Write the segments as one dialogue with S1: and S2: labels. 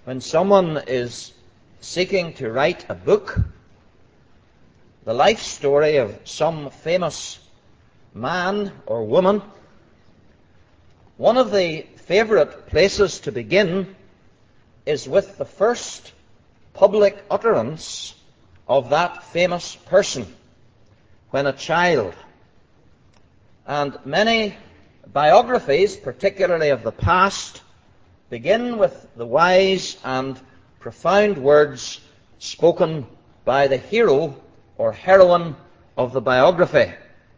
S1: When someone is seeking to write a book, the life story of some famous man or woman, one of the favorite places to begin is with the first public utterance of that famous person when a child. And many biographies, particularly of the past, begin with the wise and profound words spoken by the hero or heroine of the biography.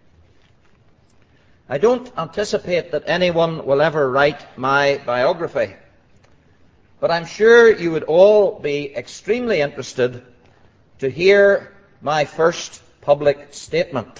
S1: I don't anticipate that anyone will ever write my biography, but I'm sure you would all be extremely interested to hear my first public statement.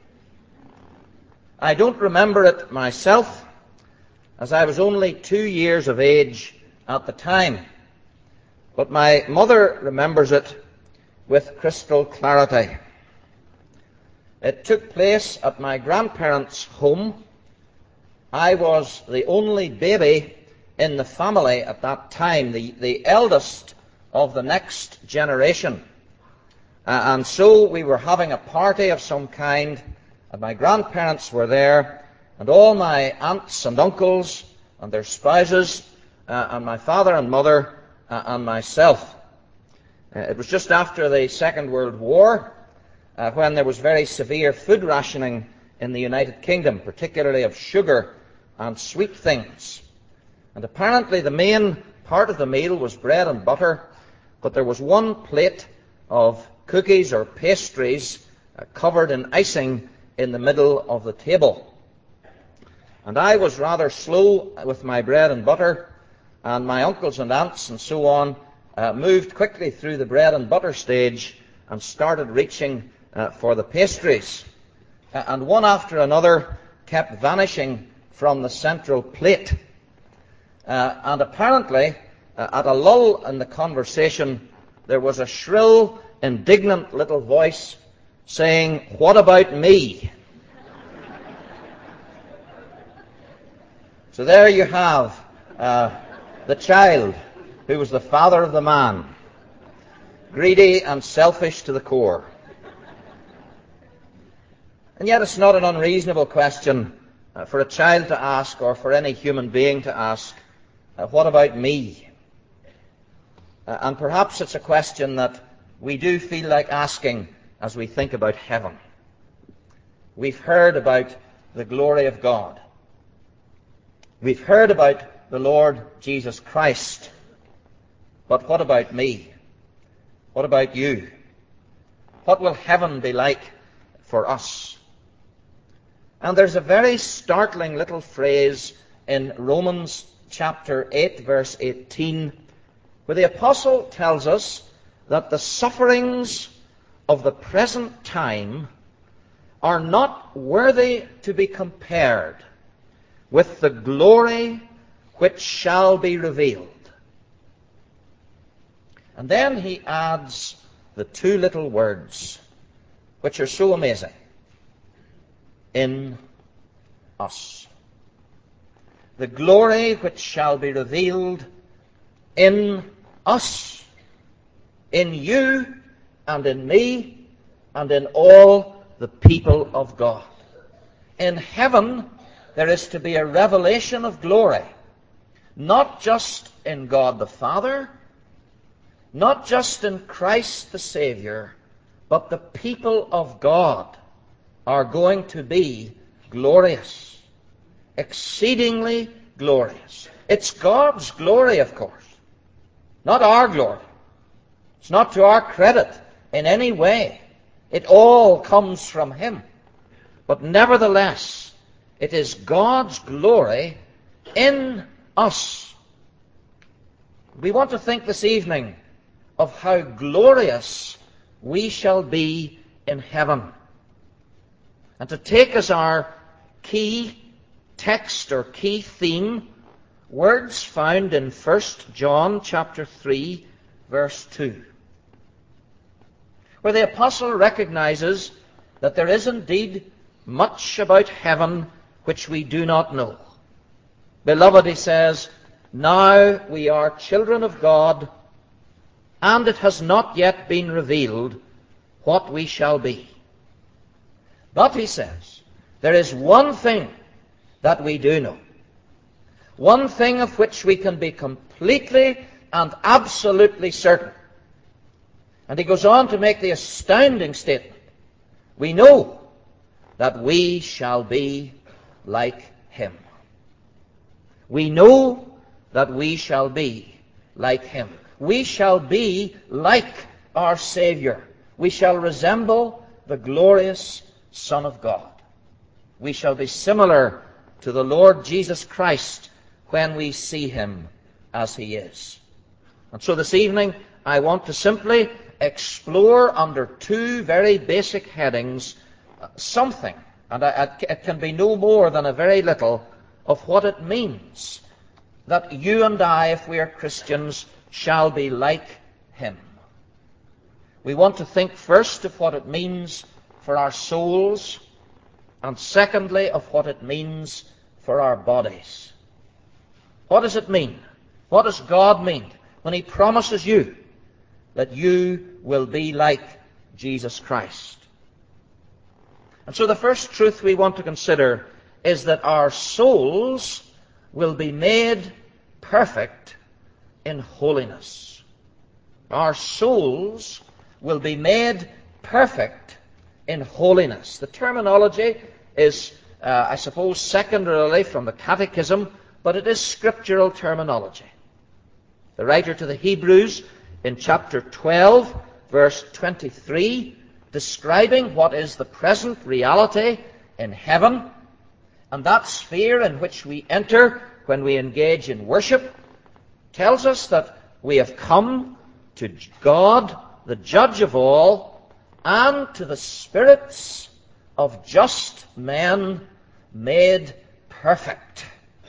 S1: I don't remember it myself, as I was only 2 years of age at the time, but my mother remembers it with crystal clarity. It took place at my grandparents' home. I was the only baby in the family at that time, the eldest of the next generation. And so we were having a party of some kind, and my grandparents were there, and all my aunts and uncles and their spouses, and my father and mother, and myself. It was just after the Second World War, when there was very severe food rationing in the United Kingdom, particularly of sugar and sweet things. And apparently the main part of the meal was bread and butter, but there was one plate of cookies or pastries covered in icing in the middle of the table. And I was rather slow with my bread and butter, and my uncles and aunts and so on moved quickly through the bread and butter stage and started reaching for the pastries. And one after another kept vanishing from the central plate. And apparently, at a lull in the conversation, there was a shrill, indignant little voice saying, "What about me?" So there you have the child who was the father of the man, greedy and selfish to the core. And yet it's not an unreasonable question for a child to ask, or for any human being to ask, what about me? And perhaps it's a question that we do feel like asking as we think about heaven. We've heard about the glory of God. We've heard about the Lord Jesus Christ. But what about me? What about you? What will heaven be like for us? And there's a very startling little phrase in Romans chapter 8, verse 18, where the apostle tells us that the sufferings of the present time are not worthy to be compared with the glory which shall be revealed. And then he adds the two little words, which are so amazing. In us. The glory which shall be revealed in us. In you and in me and in all the people of God. In heaven, there is to be a revelation of glory, not just in God the Father, not just in Christ the Savior, but the people of God are going to be glorious, exceedingly glorious. It's God's glory, of course, not our glory. It's not to our credit in any way. It all comes from Him. But nevertheless, it is God's glory in us. We want to think this evening of how glorious we shall be in heaven. And to take as our key text or key theme words found in 1 John chapter 3, verse 2, where the apostle recognizes that there is indeed much about heaven which we do not know. Beloved, he says, Now we are children of God, and it has not yet been revealed what we shall be. But, he says, there is one thing that we do know. One thing of which we can be completely and absolutely certain. And he goes on to make the astounding statement. We know that we shall be like him. We know that we shall be like him. We shall be like our Savior. We shall resemble the glorious Son of God. We shall be similar to the Lord Jesus Christ when we see him as he is. And so this evening I want to simply explore under two very basic headings something, and it can be no more than a very little, of what it means that you and I, if we are Christians, shall be like him. We want to think first of what it means for our souls, and secondly of what it means for our bodies. What does it mean? What does God mean when he promises you that you will be like Jesus Christ? And so the first truth we want to consider is that our souls will be made perfect in holiness. Our souls will be made perfect in holiness. The terminology is, I suppose, secondarily from the Catechism, but it is scriptural terminology. The writer to the Hebrews in chapter 12, verse 23, describing what is the present reality in heaven, and that sphere in which we enter when we engage in worship, tells us that we have come to God, the judge of all, and to the spirits of just men made perfect.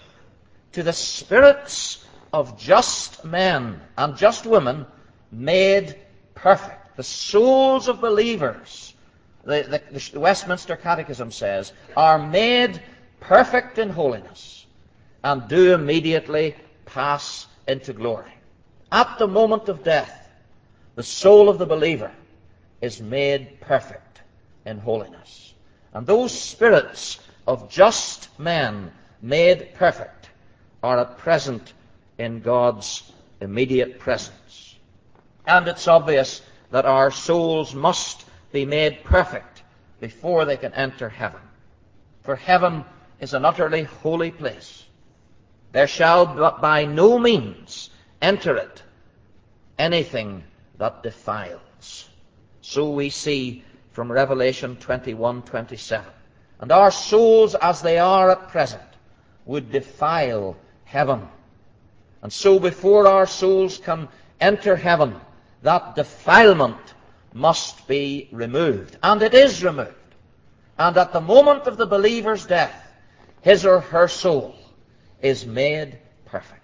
S1: To the spirits of just men and just women made perfect. The souls of believers, the Westminster Catechism says, are made perfect in holiness and do immediately pass into glory. At the moment of death, the soul of the believer is made perfect in holiness. And those spirits of just men made perfect are at present in God's immediate presence. And it's obvious that our souls must be made perfect before they can enter heaven. For heaven is an utterly holy place. There shall by no means enter it anything that defiles. So we see from Revelation 21:27. And our souls, as they are at present, would defile heaven. And so before our souls can enter heaven, that defilement must be removed. And it is removed. And at the moment of the believer's death, his or her soul is made perfect.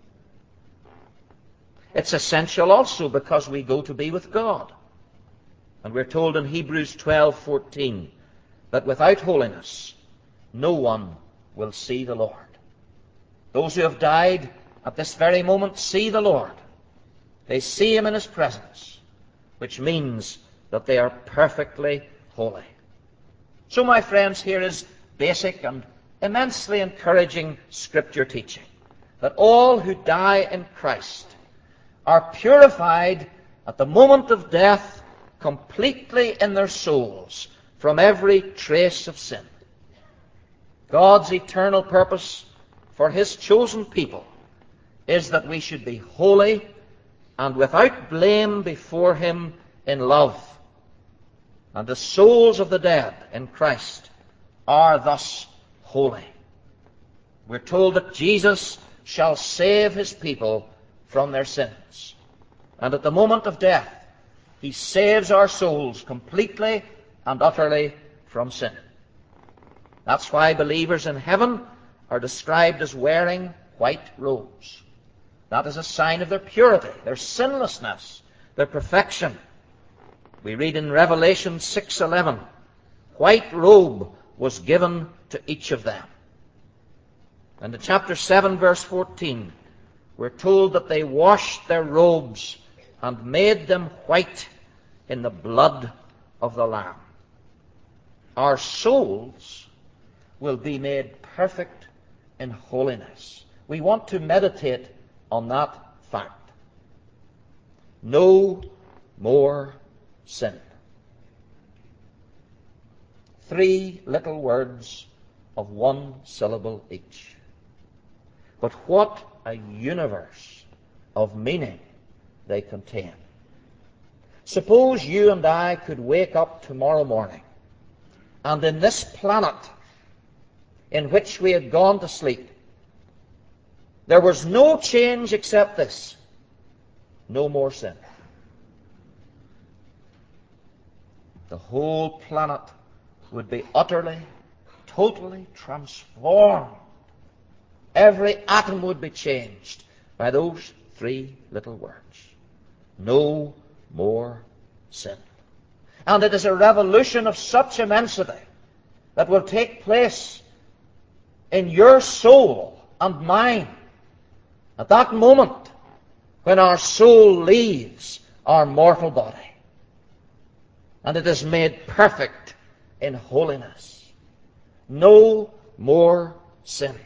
S1: It's essential also because we go to be with God. And we're told in Hebrews 12:14 that without holiness, no one will see the Lord. Those who have died at this very moment see the Lord. They see him in his presence, which means that they are perfectly holy. So, my friends, here is basic and immensely encouraging Scripture teaching, that all who die in Christ are purified at the moment of death completely in their souls from every trace of sin. God's eternal purpose for his chosen people is that we should be holy and without blame before him in love. And the souls of the dead in Christ are thus holy. We're told that Jesus shall save his people from their sins. And at the moment of death, he saves our souls completely and utterly from sin. That's why believers in heaven are described as wearing white robes. That is a sign of their purity, their sinlessness, their perfection. We read in Revelation 6:11, white robe was given to each of them. And in chapter 7, verse 14, we're told that they washed their robes and made them white in the blood of the Lamb. Our souls will be made perfect in holiness. We want to meditate on that fact. No more sin. 3 little words of 1 syllable each. But what a universe of meaning they contain. Suppose you and I could wake up tomorrow morning, and in this planet in which we had gone to sleep, there was no change except this: no more sin. The whole planet would be utterly, totally transformed. Every atom would be changed by those 3 little words: no more sin. And it is a revolution of such immensity that will take place in your soul and mine at that moment when our soul leaves our mortal body and it is made perfect in holiness. No more sin.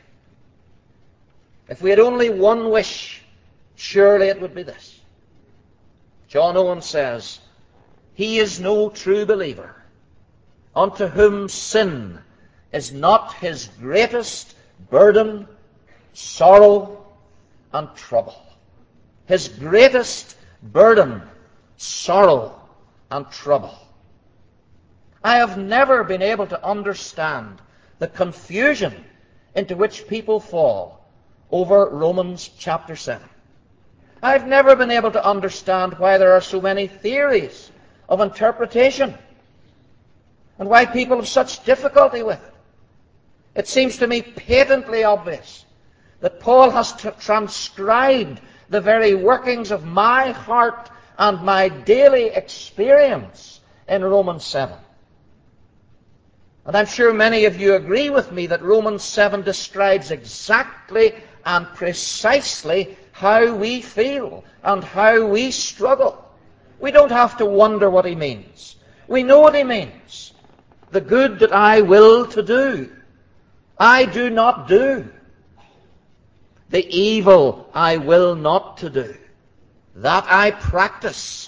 S1: If we had only one wish, surely it would be this. John Owen says, "He is no true believer unto whom sin is not his greatest burden, sorrow, and trouble." His greatest burden, sorrow, and trouble. I have never been able to understand the confusion into which people fall over Romans chapter 7. I've never been able to understand why there are so many theories of interpretation and why people have such difficulty with it. It seems to me patently obvious that Paul has transcribed the very workings of my heart and my daily experience in Romans 7. And I'm sure many of you agree with me that Romans 7 describes exactly and precisely how we feel and how we struggle. We don't have to wonder what he means. We know what he means. The good that I will to do, I do not do. The evil I will not to do, that I practice.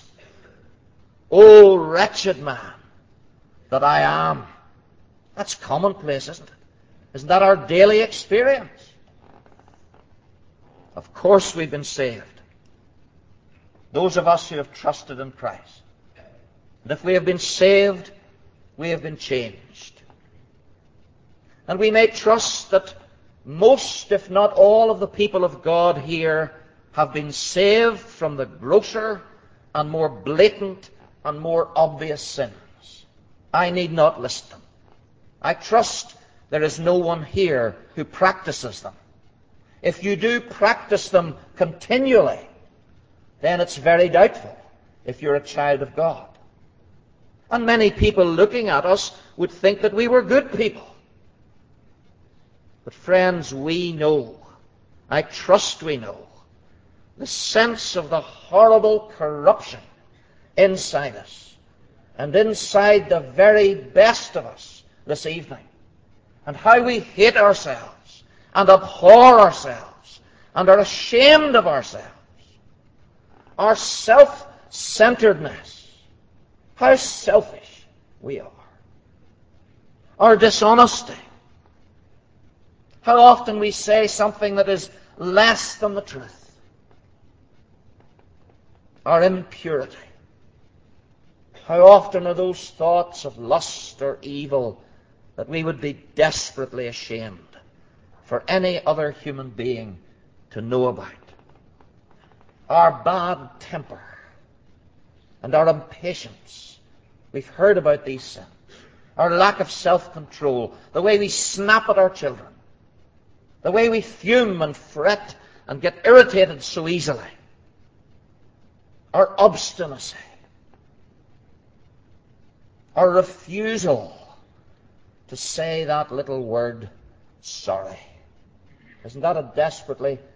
S1: O wretched man that I am. That's commonplace, isn't it? Isn't that our daily experience? Of course we've been saved. Those of us who have trusted in Christ. And if we have been saved, we have been changed. And we may trust that most, if not all, of the people of God here have been saved from the grosser and more blatant and more obvious sins. I need not list them. I trust there is no one here who practices them. If you do practice them continually, then it's very doubtful if you're a child of God. And many people looking at us would think that we were good people. But friends, we know, I trust we know, the sense of the horrible corruption inside us and inside the very best of us this evening, and how we hate ourselves and abhor ourselves and are ashamed of ourselves. Our self-centeredness, how selfish we are. Our dishonesty, how often we say something that is less than the truth. Our impurity, how often are those thoughts of lust or evil that we would be desperately ashamed for any other human being to know about. Our bad temper and our impatience. We've heard about these sins. Our lack of self-control, the way we snap at our children, the way we fume and fret and get irritated so easily, our obstinacy, our refusal to say that little word, sorry. Isn't that a desperately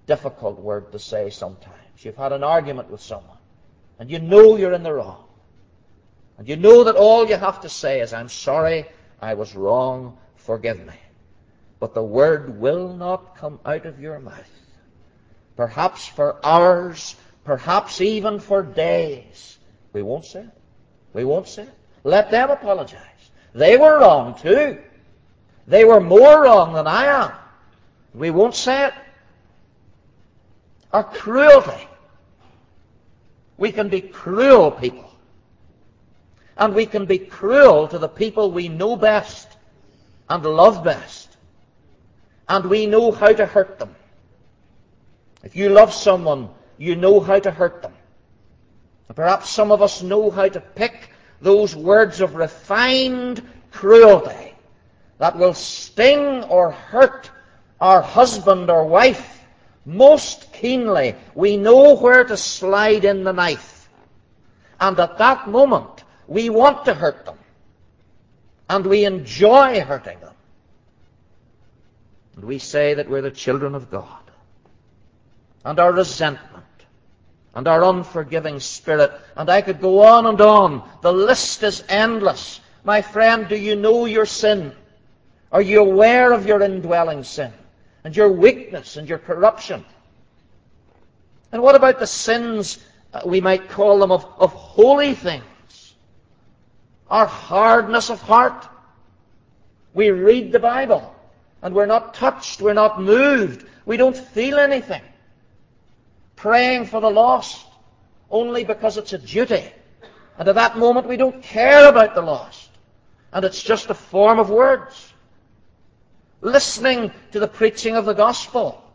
S1: difficult word to say sometimes. You've had an argument with someone, and you know you're in the wrong. And you know that all you have to say is, I'm sorry, I was wrong, forgive me. But the word will not come out of your mouth. Perhaps for hours, perhaps even for days. We won't say it. We won't say it. Let them apologize. They were wrong too. They were more wrong than I am. We won't say it. Our cruelty. We can be cruel people. And we can be cruel to the people we know best and love best. And we know how to hurt them. If you love someone, you know how to hurt them. And perhaps some of us know how to pick those words of refined cruelty that will sting or hurt our husband or wife most keenly. We know where to slide in the knife. And at that moment, we want to hurt them. And we enjoy hurting them. And we say that we're the children of God. And our resentment, and our unforgiving spirit, and I could go on and on. The list is endless. My friend, do you know your sin? Are you aware of your indwelling sin, and your weakness, and your corruption? And what about the sins, we might call them, of holy things? Our hardness of heart. We read the Bible, and we're not touched, we're not moved, we don't feel anything. Praying for the lost only because it's a duty. And at that moment we don't care about the lost. And it's just a form of words. Listening to the preaching of the gospel.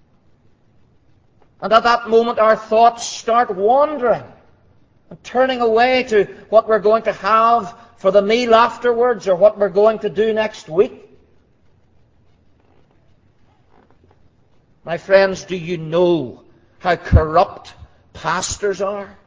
S1: And at that moment our thoughts start wandering and turning away to what we're going to have for the meal afterwards or what we're going to do next week. My friends, do you know how corrupt pastors are?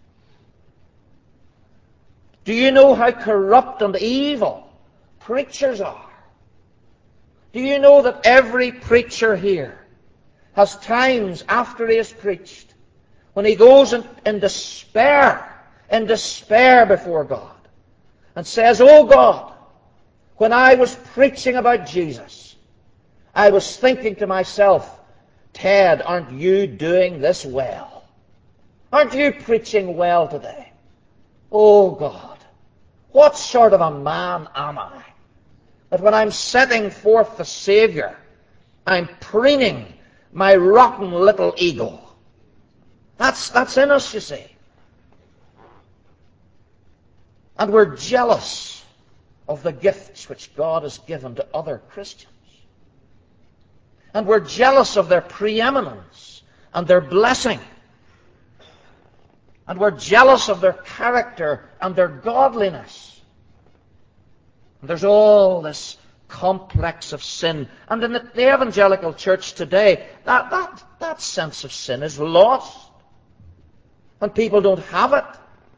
S1: Do you know how corrupt and evil preachers are? Do you know that every preacher here has times after he has preached when he goes in despair before God and says, "Oh God, when I was preaching about Jesus, I was thinking to myself, Ted, aren't you doing this well? Aren't you preaching well today? Oh God, what sort of a man am I? That when I'm setting forth the Savior, I'm preening my rotten little ego." That's in us, you see. And we're jealous of the gifts which God has given to other Christians. And we're jealous of their preeminence and their blessing. And we're jealous of their character and their godliness. And there's all this complex of sin. And in the evangelical church today, that sense of sin is lost. And people don't have it.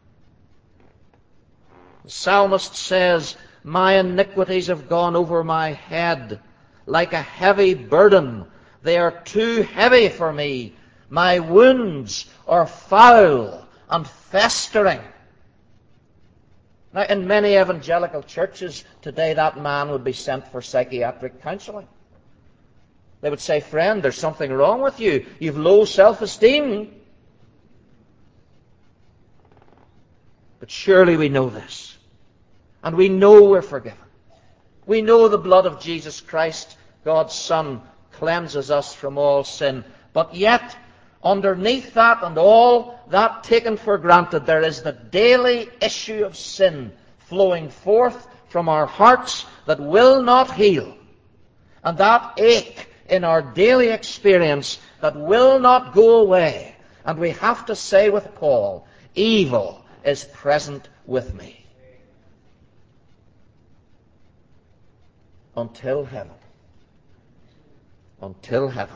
S1: The psalmist says, "My iniquities have gone over my head like a heavy burden. They are too heavy for me. My wounds are foul and festering." Now, in many evangelical churches today, that man would be sent for psychiatric counseling. They would say, "Friend, there's something wrong with you. You've low self-esteem." But surely we know this. And we know we're forgiven. We know the blood of Jesus Christ, God's Son, cleanses us from all sin. But yet, underneath that and all that taken for granted, there is the daily issue of sin flowing forth from our hearts that will not heal. And that ache in our daily experience that will not go away. And we have to say with Paul, "Evil is present with me." Until heaven. Until heaven.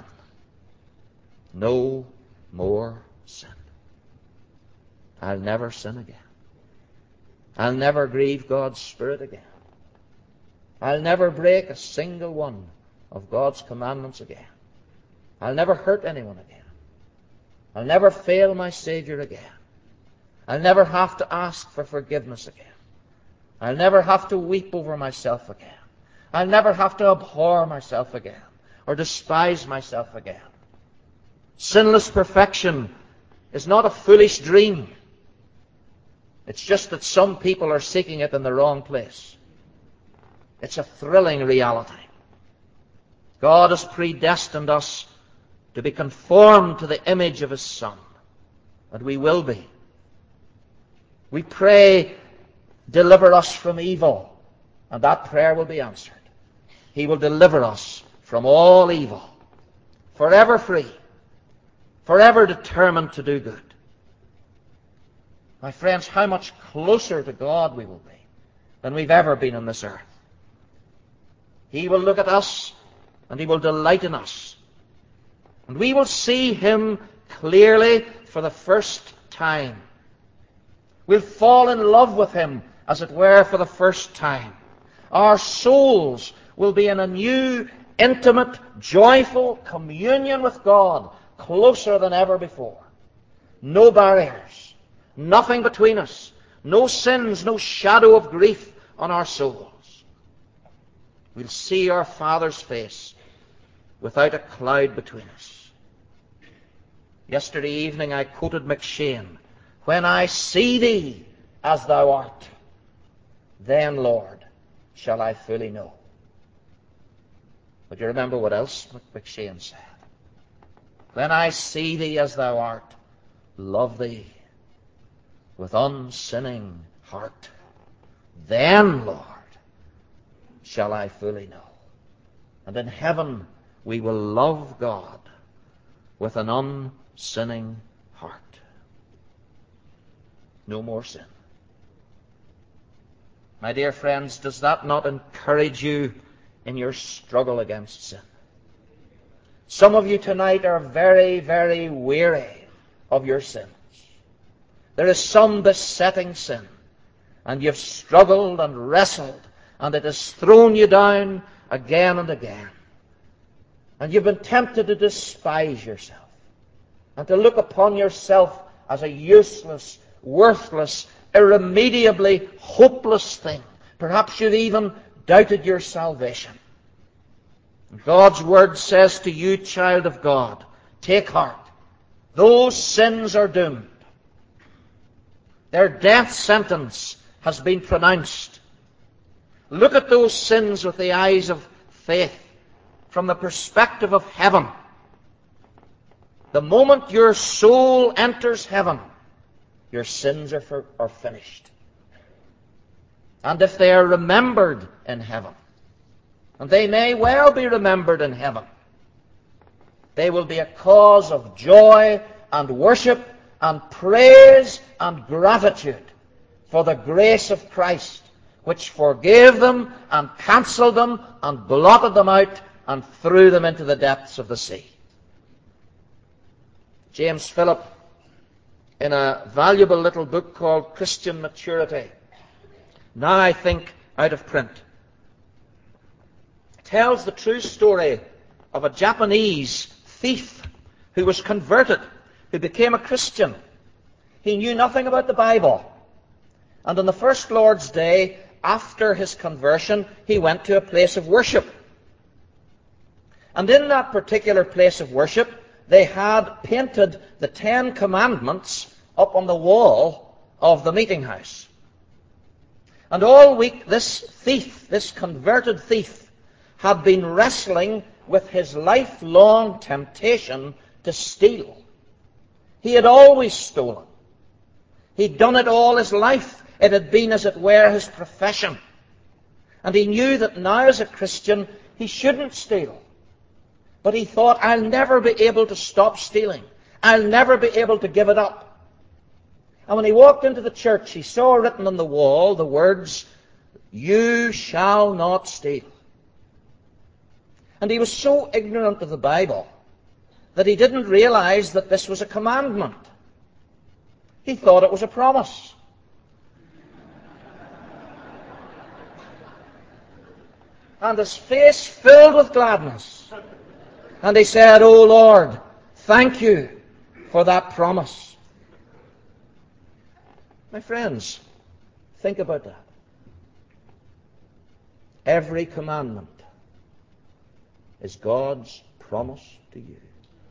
S1: No more sin. I'll never sin again. I'll never grieve God's Spirit again. I'll never break a single one of God's commandments again. I'll never hurt anyone again. I'll never fail my Savior again. I'll never have to ask for forgiveness again. I'll never have to weep over myself again. I'll never have to abhor myself again or despise myself again. Sinless perfection is not a foolish dream. It's just that some people are seeking it in the wrong place. It's a thrilling reality. God has predestined us to be conformed to the image of His Son, and we will be. We pray, deliver us from evil, and that prayer will be answered. He will deliver us from all evil, forever free, forever determined to do good. My friends, how much closer to God we will be than we've ever been on this earth. He will look at us and He will delight in us. And we will see Him clearly for the first time. We'll fall in love with Him, as it were, for the first time. Our souls will be in a new, intimate, joyful communion with God, closer than ever before. No barriers, nothing between us, no sins, no shadow of grief on our souls. We'll see our Father's face without a cloud between us. Yesterday evening I quoted McShane, "When I see Thee as Thou art, then, Lord, shall I fully know." But you remember what else McShane said? "When I see Thee as Thou art, love Thee with unsinning heart, then, Lord, shall I fully know." And in heaven we will love God with an unsinning heart. No more sin. My dear friends, does that not encourage you in your struggle against sin? Some of you tonight are very, very weary of your sins. There is some besetting sin, and you've struggled and wrestled, and it has thrown you down again and again. And you've been tempted to despise yourself and to look upon yourself as a useless, worthless, irremediably hopeless thing. Perhaps you've even doubted your salvation. God's Word says to you, child of God, take heart. Those sins are doomed. Their death sentence has been pronounced. Look at those sins with the eyes of faith, from the perspective of heaven. The moment your soul enters heaven, your sins are finished. And if they are remembered in heaven, and they may well be remembered in heaven, they will be a cause of joy and worship and praise and gratitude for the grace of Christ, which forgave them and cancelled them and blotted them out and threw them into the depths of the sea. James Phillip, in a valuable little book called Christian Maturity, now I think out of print, tells the true story of a Japanese thief who was converted, who became a Christian. He knew nothing about the Bible. And on the first Lord's Day, after his conversion, he went to a place of worship. And in that particular place of worship, they had painted the 10 Commandments up on the wall of the meeting house. And all week, this thief, this converted thief, had been wrestling with his lifelong temptation to steal. He had always stolen. He'd done it all his life. It had been, as it were, his profession. And he knew that now as a Christian, he shouldn't steal. But he thought, I'll never be able to stop stealing. I'll never be able to give it up. And when he walked into the church, he saw written on the wall the words, "You shall not steal." And he was so ignorant of the Bible that he didn't realize that this was a commandment. He thought it was a promise. And his face filled with gladness And he said, "O Lord, thank you for that promise." My friends, think about that. Every commandment is God's promise to you.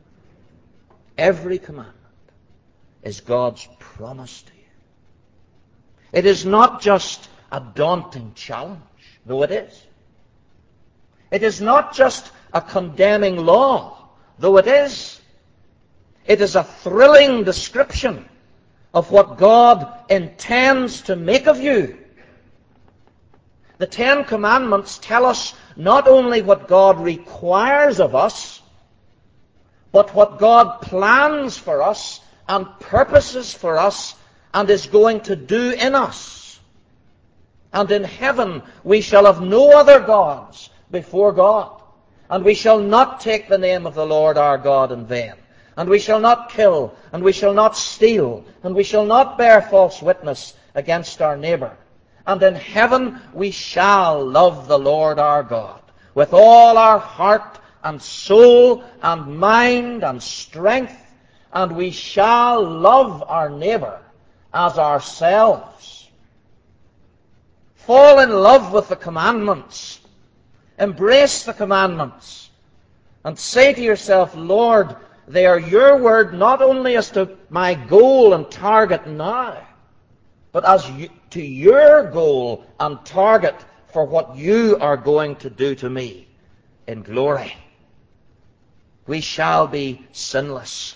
S1: Every commandment is God's promise to you. It is not just a daunting challenge, though it is. It is not just a condemning law, though it is. It is a thrilling description of what God intends to make of you. The Ten Commandments tell us not only what God requires of us, but what God plans for us and purposes for us and is going to do in us. And in heaven we shall have no other gods before God, and we shall not take the name of the Lord our God in vain, and we shall not kill, and we shall not steal, and we shall not bear false witness against our neighbor. And in heaven we shall love the Lord our God with all our heart and soul and mind and strength, and we shall love our neighbor as ourselves. Fall in love with the commandments. Embrace the commandments. And say to yourself, "Lord, they are your word not only as to my goal and target now, but as to your goal and target for what you are going to do to me in glory." We shall be sinless.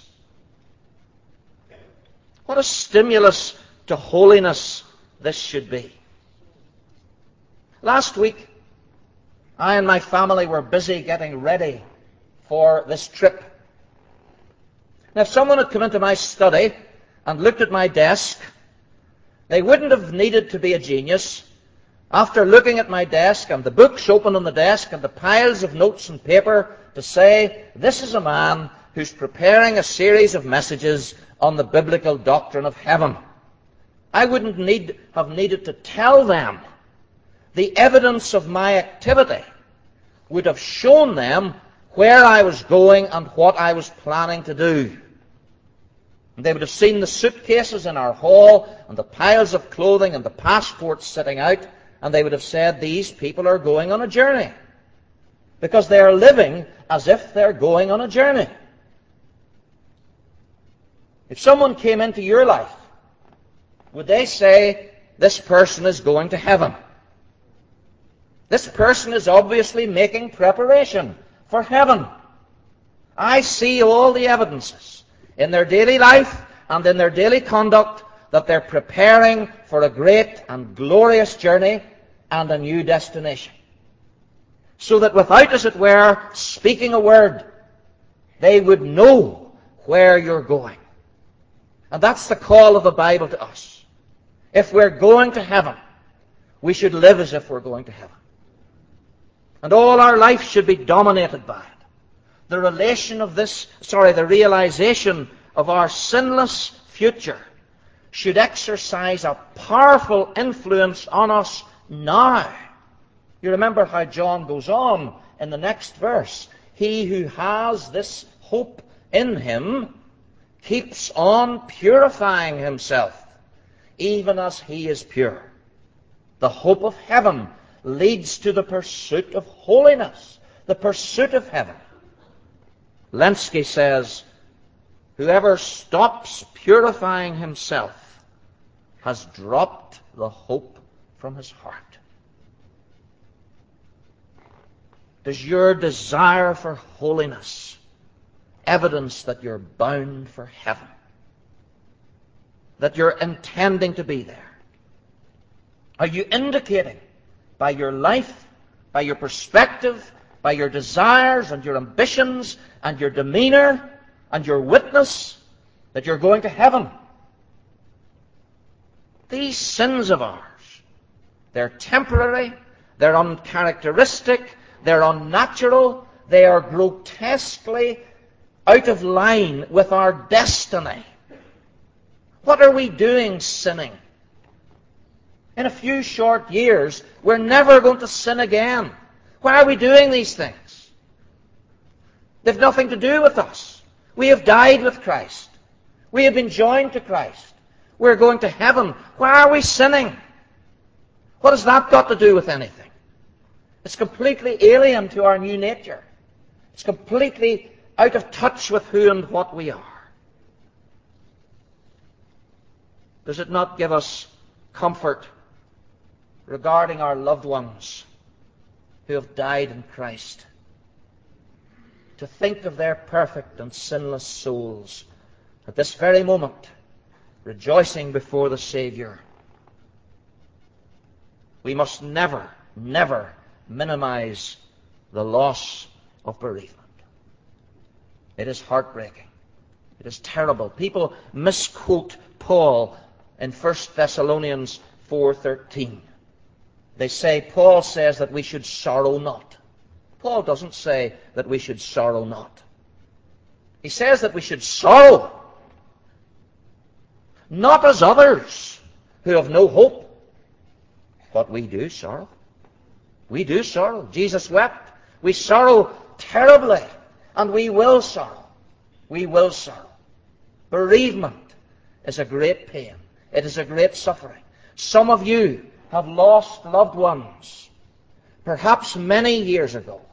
S1: What a stimulus to holiness this should be. Last week, I and my family were busy getting ready for this trip. Now, if someone had come into my study and looked at my desk, they wouldn't have needed to be a genius. After looking at my desk and the books open on the desk and the piles of notes and paper, to say, "This is a man who's preparing a series of messages on the biblical doctrine of heaven." I wouldn't have needed to tell them. The evidence of my activity would have shown them where I was going and what I was planning to do. They would have seen the suitcases in our hall and the piles of clothing and the passports sitting out, and they would have said, "These people are going on a journey," because they are living as if they're going on a journey. If someone came into your life, would they say, "This person is going to heaven"? This person is obviously making preparation for heaven. I see all the evidences in their daily life and in their daily conduct that they're preparing for a great and glorious journey and a new destination. So that without, as it were, speaking a word, they would know where you're going. And that's the call of the Bible to us. If we're going to heaven, we should live as if we're going to heaven. And all our life should be dominated by it. The realization of our sinless future should exercise a powerful influence on us now. You remember how John goes on in the next verse. He who has this hope in him keeps on purifying himself, even as he is pure. The hope of heaven leads to the pursuit of holiness, the pursuit of heaven. Lenski says, "Whoever stops purifying himself has dropped the hope from his heart." Does your desire for holiness evidence that you're bound for heaven? That you're intending to be there? Are you indicating by your life, by your perspective, by your desires and your ambitions and your demeanor and your witness that you're going to heaven? These sins of ours, they're temporary, they're uncharacteristic, they're unnatural, they are grotesquely out of line with our destiny. What are we doing sinning? In a few short years, we're never going to sin again. Why are we doing these things? They've nothing to do with us. We have died with Christ. We have been joined to Christ. We're going to heaven. Why are we sinning? What has that got to do with anything? It's completely alien to our new nature. It's completely out of touch with who and what we are. Does it not give us comfort regarding our loved ones who have died in Christ? To think of their perfect and sinless souls at this very moment, rejoicing before the Savior. We must never, never minimize the loss of bereavement. It is heartbreaking. It is terrible. People misquote Paul in 1 Thessalonians 4:13. They say, Paul says that we should sorrow not. Paul doesn't say that we should sorrow not. He says that we should sorrow. Not as others who have no hope. But we do sorrow. We do sorrow. Jesus wept. We sorrow terribly. And we will sorrow. We will sorrow. Bereavement is a great pain. It is a great suffering. Some of you have lost loved ones, perhaps many years ago.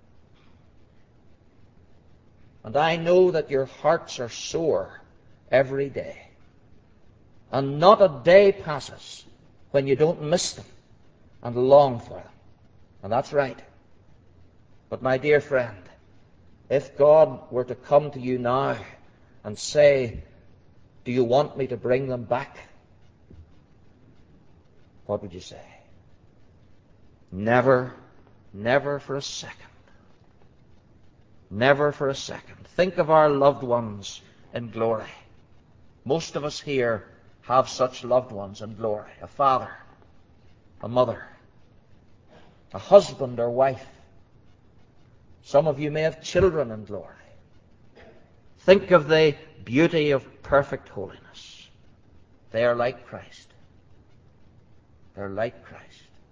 S1: And I know that your hearts are sore every day. And not a day passes when you don't miss them and long for them. And that's right. But my dear friend, if God were to come to you now and say, do you want me to bring them back? What would you say? Never, never for a second. Never for a second. Think of our loved ones in glory. Most of us here have such loved ones in glory. A father, a mother, a husband or wife. Some of you may have children in glory. Think of the beauty of perfect holiness. They are like Christ. They're like Christ.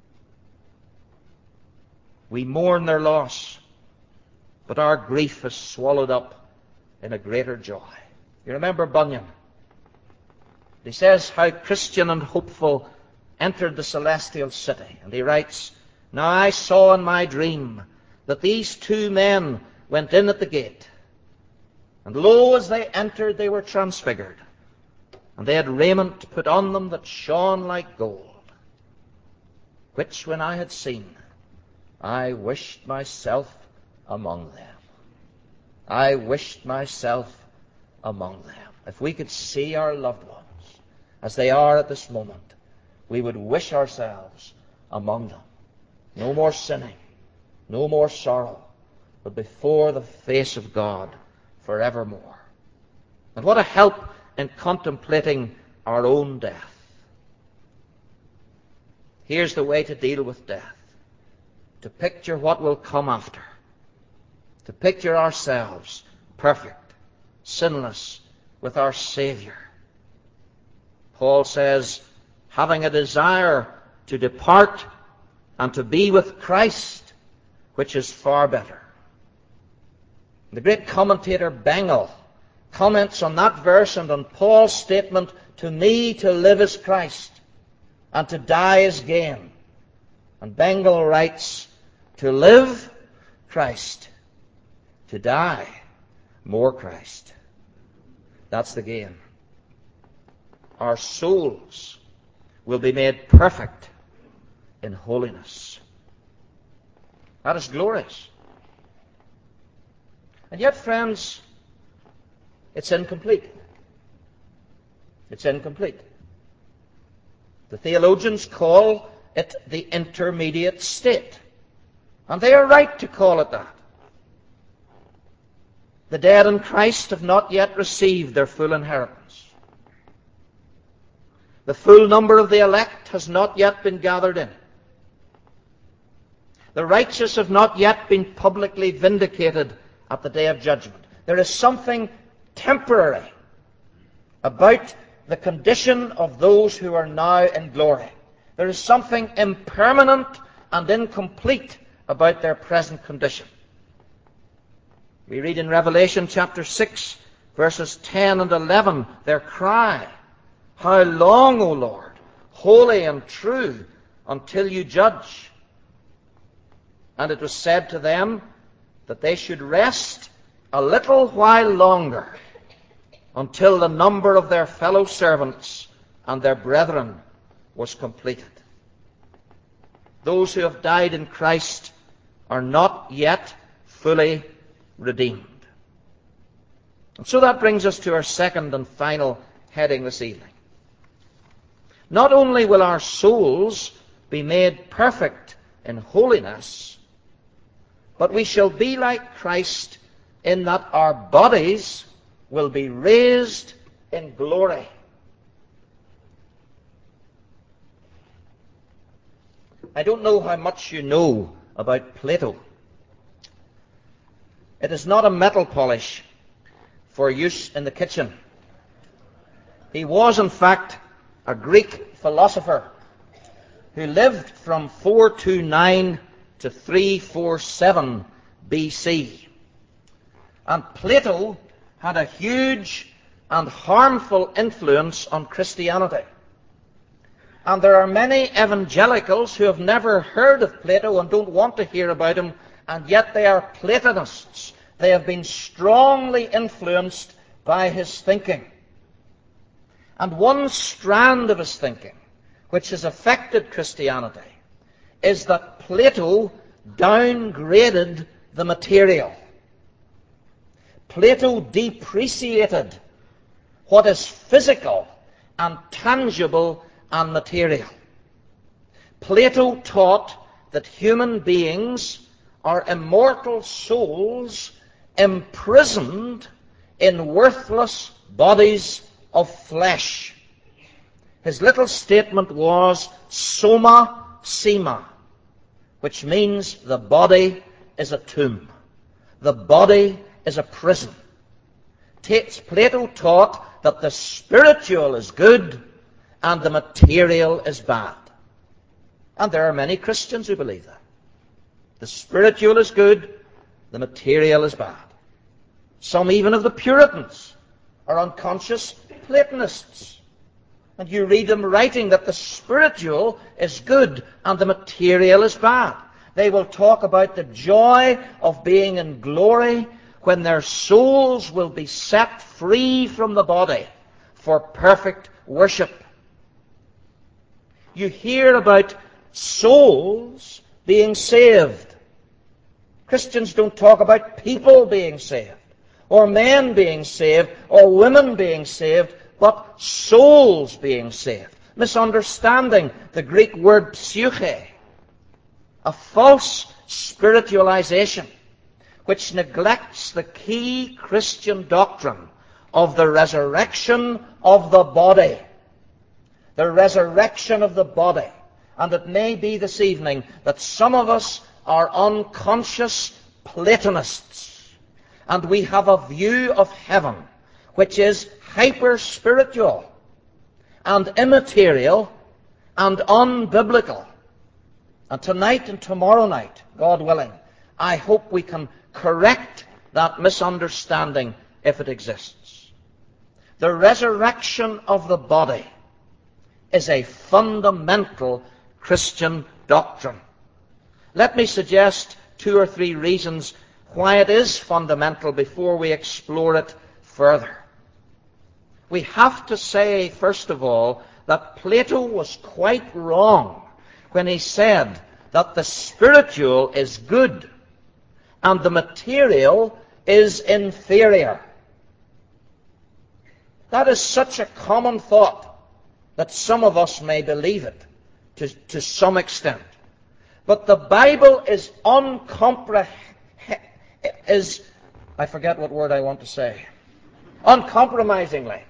S1: We mourn their loss, but our grief is swallowed up in a greater joy. You remember Bunyan? He says how Christian and hopeful entered the celestial city. And he writes, now I saw in my dream that these two men went in at the gate. And lo, as they entered, they were transfigured. And they had raiment put on them that shone like gold, which when I had seen, I wished myself among them. I wished myself among them. If we could see our loved ones as they are at this moment, we would wish ourselves among them. No more sinning, no more sorrow, but before the face of God forevermore. And what a help in contemplating our own death. Here's the way to deal with death. To picture what will come after. To picture ourselves perfect, sinless, with our Savior. Paul says, having a desire to depart and to be with Christ, which is far better. The great commentator Bengel comments on that verse and on Paul's statement, to me to live is Christ, and to die is gain. And Bengel writes, to live, Christ. To die, more Christ. That's the gain. Our souls will be made perfect in holiness. That is glorious. And yet, friends, it's incomplete. It's incomplete. The theologians call it the intermediate state. And they are right to call it that. The dead in Christ have not yet received their full inheritance. The full number of the elect has not yet been gathered in. The righteous have not yet been publicly vindicated at the day of judgment. There is something temporary about the condition of those who are now in glory. There is something impermanent and incomplete about their present condition. We read in Revelation chapter 6, verses 10 and 11, their cry, "How long, O Lord, holy and true, until you judge?" And it was said to them that they should rest a little while longer, until the number of their fellow servants and their brethren was completed. Those who have died in Christ are not yet fully redeemed. And so that brings us to our second and final heading this evening. Not only will our souls be made perfect in holiness, but we shall be like Christ in that our bodies will be raised in glory. I don't know how much you know about Plato. It is not a metal polish for use in the kitchen. He was, in fact, a Greek philosopher who lived from 429 to 347 BC. And Plato had a huge and harmful influence on Christianity. And there are many evangelicals who have never heard of Plato and don't want to hear about him, and yet they are Platonists. They have been strongly influenced by his thinking. And one strand of his thinking, which has affected Christianity, is that Plato downgraded the material. Plato depreciated what is physical and tangible and material. Plato taught that human beings are immortal souls imprisoned in worthless bodies of flesh. His little statement was soma sema, which means the body is a tomb. The body is a prison. Plato taught that the spiritual is good and the material is bad. And there are many Christians who believe that. The spiritual is good, the material is bad. Some even of the Puritans are unconscious Platonists. And you read them writing that the spiritual is good and the material is bad. They will talk about the joy of being in glory when their souls will be set free from the body for perfect worship. You hear about souls being saved. Christians don't talk about people being saved, or men being saved, or women being saved, but souls being saved. Misunderstanding the Greek word psyche, a false spiritualization which neglects the key Christian doctrine of the resurrection of the body. The resurrection of the body. And it may be this evening that some of us are unconscious Platonists, and we have a view of heaven which is hyper-spiritual and immaterial and unbiblical. And tonight and tomorrow night, God willing, I hope we can correct that misunderstanding if it exists. The resurrection of the body is a fundamental Christian doctrine. Let me suggest 2 or 3 reasons why it is fundamental before we explore it further. We have to say, first of all, that Plato was quite wrong when he said that the spiritual is good and the material is inferior. That is such a common thought that some of us may believe it to some extent. But the Bible is I forget what word I want to say. Uncompromisingly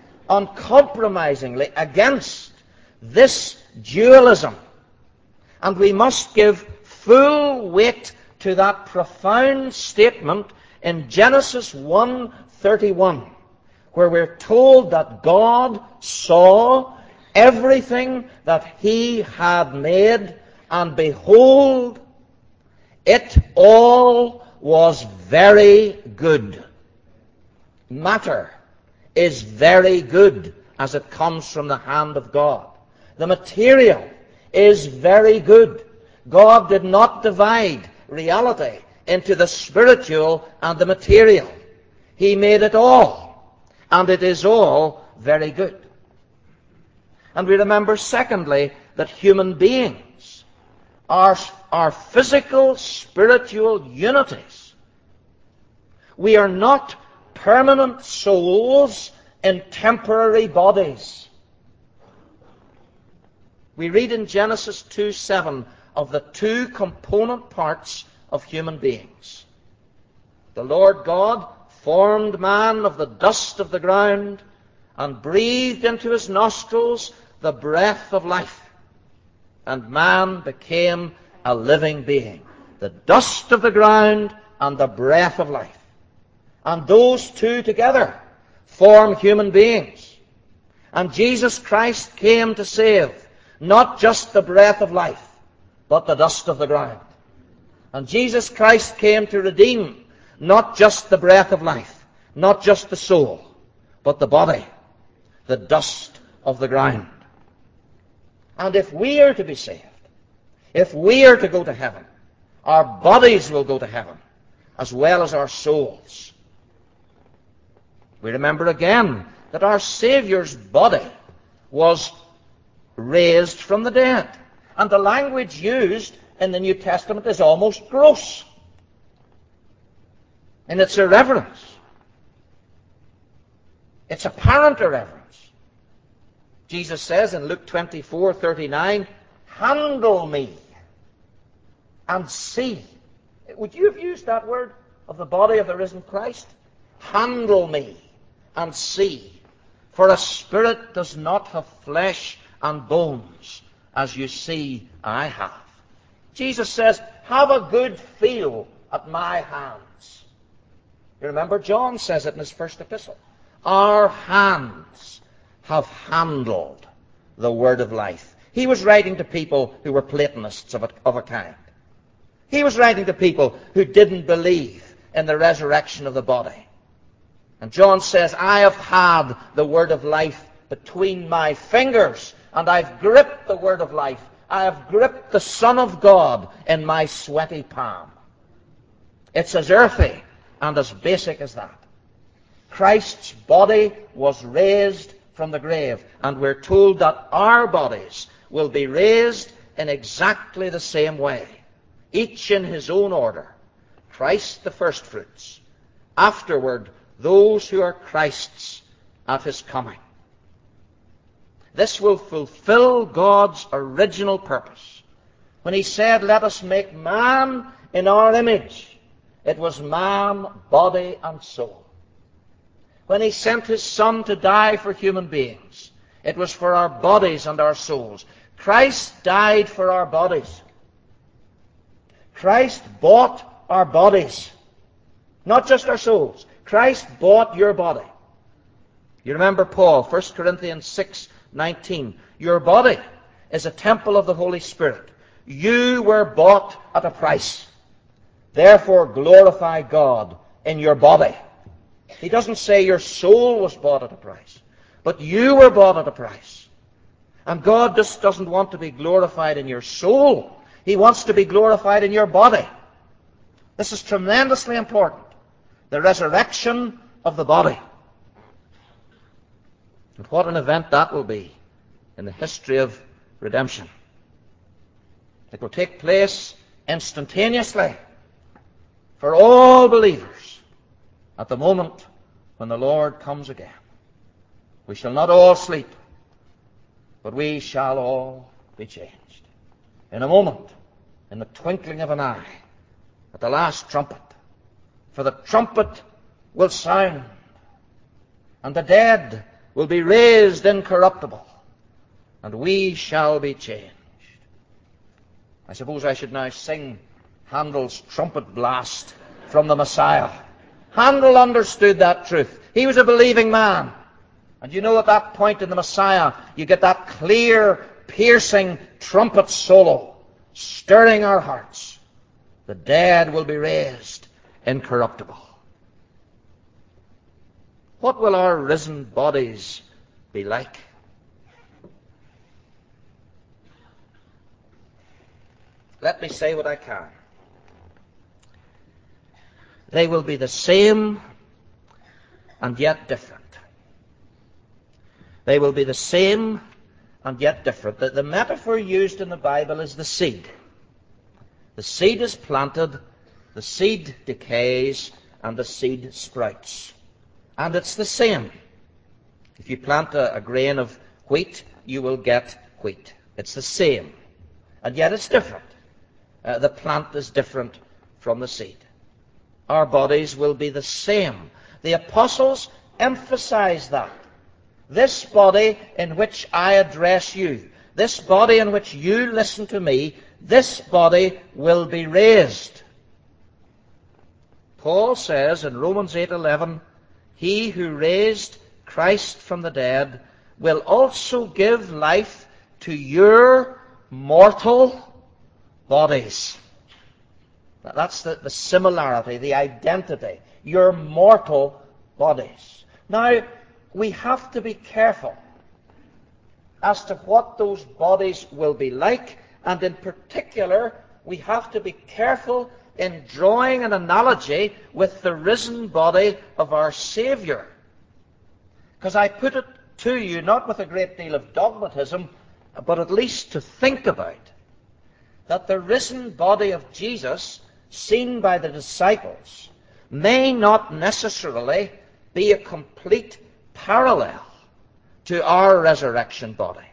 S1: against this dualism. And we must give full weight to that profound statement in Genesis 1:31, where we're told that God saw everything that He had made, and behold, it all was very good. Matter is very good as it comes from the hand of God. The material is very good. God did not divide reality into the spiritual and the material. He made it all, and it is all very good. And we remember, secondly, that human beings are physical, spiritual unities. We are not permanent souls in temporary bodies. We read in Genesis 2:7 of the two component parts of human beings. The Lord God formed man of the dust of the ground and breathed into his nostrils the breath of life. And man became a living being. The dust of the ground and the breath of life. And those two together form human beings. And Jesus Christ came to save not just the breath of life, but the dust of the ground. And Jesus Christ came to redeem not just the breath of life, not just the soul, but the body, the dust of the ground. And if we are to be saved, if we are to go to heaven, our bodies will go to heaven, as well as our souls. We remember again that our Saviour's body was raised from the dead. And the language used in the New Testament is almost gross in its irreverence. It's apparent irreverence. Jesus says in Luke 24:39, "Handle me and see." Would you have used that word of the body of the risen Christ? Handle me and see. For a spirit does not have flesh and bones, as you see I have. Jesus says, have a good feel at my hands. You remember John says it in his first epistle. Our hands have handled the word of life. He was writing to people who were Platonists of a kind. He was writing to people who didn't believe in the resurrection of the body. And John says, I have had the word of life between my fingers, and I've gripped the word of life. I have gripped the Son of God in my sweaty palm. It's as earthy and as basic as that. Christ's body was raised from the grave, and we're told that our bodies will be raised in exactly the same way, each in his own order. Christ the firstfruits, afterward those who are Christ's at his coming. This will fulfill God's original purpose. When he said, let us make man in our image, it was man, body, and soul. When he sent his Son to die for human beings, it was for our bodies and our souls. Christ died for our bodies. Christ bought our bodies, not just our souls. Christ bought your body. You remember Paul, 1 Corinthians 6:19. Your body is a temple of the Holy Spirit. You were bought at a price. Therefore glorify God in your body. He doesn't say your soul was bought at a price, but you were bought at a price. And God just doesn't want to be glorified in your soul. He wants to be glorified in your body. This is tremendously important. The resurrection of the body. And what an event that will be in the history of redemption. It will take place instantaneously for all believers at the moment when the Lord comes again. We shall not all sleep, but we shall all be changed. In a moment, in the twinkling of an eye, at the last trumpet. For the trumpet will sound, and the dead will be raised incorruptible, and we shall be changed. I suppose I should now sing Handel's trumpet blast from the Messiah. Handel understood that truth. He was a believing man. And you know, at that point in the Messiah, you get that clear, piercing trumpet solo, stirring our hearts. The dead will be raised incorruptible. What will our risen bodies be like? Let me say what I can. They will be the same and yet different. They will be the same and yet different. The metaphor used in the Bible is the seed. The seed is planted, the seed decays, and the seed sprouts. And it's the same. If you plant a grain of wheat, you will get wheat. It's the same. And yet it's different. The plant is different from the seed. Our bodies will be the same. The apostles emphasize that. This body in which I address you, this body in which you listen to me, this body will be raised. Paul says in Romans 8:11, he who raised Christ from the dead will also give life to your mortal bodies. That's the similarity, the identity. Your mortal bodies. Now, we have to be careful as to what those bodies will be like, and in particular, we have to be careful in drawing an analogy with the risen body of our Savior. Because I put it to you, not with a great deal of dogmatism, but at least to think about, that the risen body of Jesus, seen by the disciples, may not necessarily be a complete parallel to our resurrection body.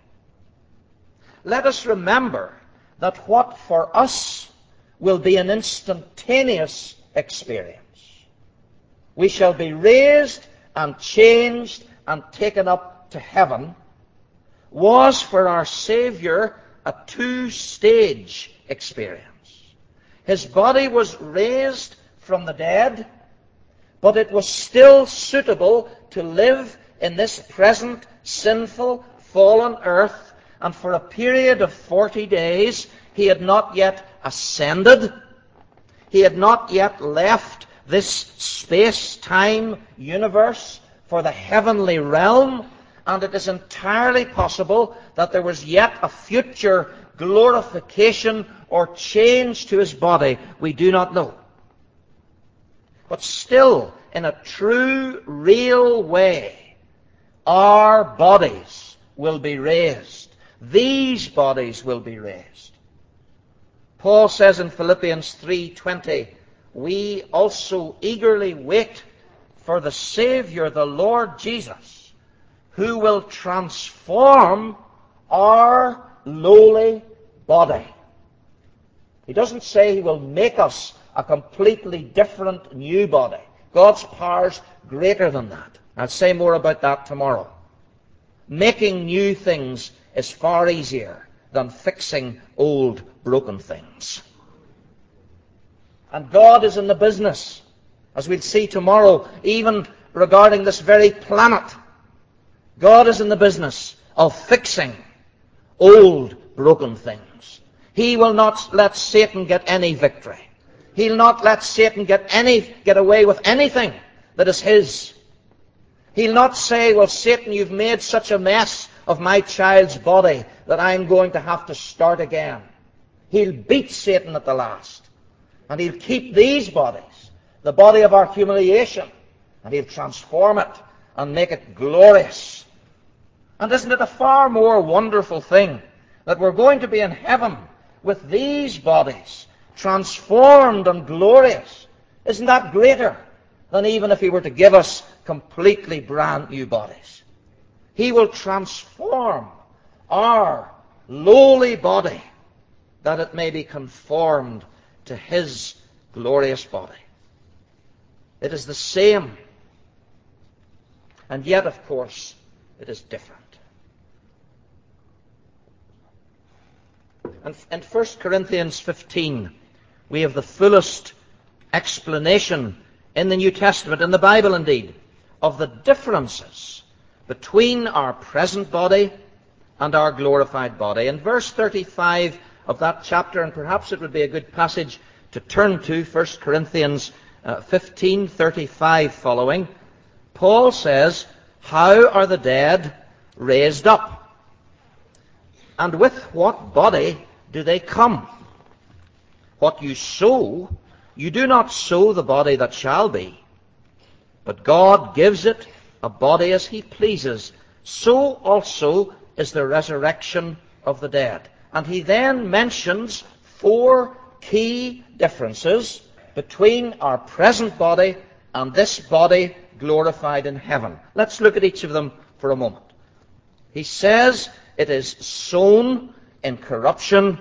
S1: Let us remember that what for us will be an instantaneous experience, we shall be raised and changed and taken up to heaven, was for our Savior a two-stage experience. His body was raised from the dead, but it was still suitable to live in this present sinful, fallen earth, and for a period of 40 days he had not yet ascended. He had not yet left this space-time universe for the heavenly realm, and it is entirely possible that there was yet a future glorification or change to his body. We do not know. But still, in a true, real way, our bodies will be raised. These bodies will be raised. Paul says in Philippians 3:20, we also eagerly wait for the Savior, the Lord Jesus, who will transform our lowly body. He doesn't say he will make us a completely different new body. God's power's greater than that. I'll say more about that tomorrow. Making new things is far easier than fixing old, broken things. And God is in the business, as we'll see tomorrow, even regarding this very planet. God is in the business of fixing old, broken things. He will not let Satan get any victory. He'll not let Satan get away with anything that is his. He'll not say, well, Satan, you've made such a mess of my child's body that I'm going to have to start again. He'll beat Satan at the last. And he'll keep these bodies, the body of our humiliation, and he'll transform it and make it glorious. And isn't it a far more wonderful thing that we're going to be in heaven with these bodies, transformed and glorious? Isn't that greater than even if he were to give us completely brand new bodies? He will transform our lowly body that it may be conformed to his glorious body. It is the same, and yet, of course, it is different. And in 1 Corinthians 15, we have the fullest explanation in the New Testament, in the Bible indeed, of the differences between our present body and our glorified body. In verse 35 of that chapter, and perhaps it would be a good passage to turn to, 1 Corinthians 15:35 following, Paul says, "How are the dead raised up? And with what body do they come? What you sow, you do not sow the body that shall be, but God gives it a body as he pleases. So also is the resurrection of the dead." And he then mentions 4 key differences between our present body and this body glorified in heaven. Let's look at each of them for a moment. He says it is sown in corruption,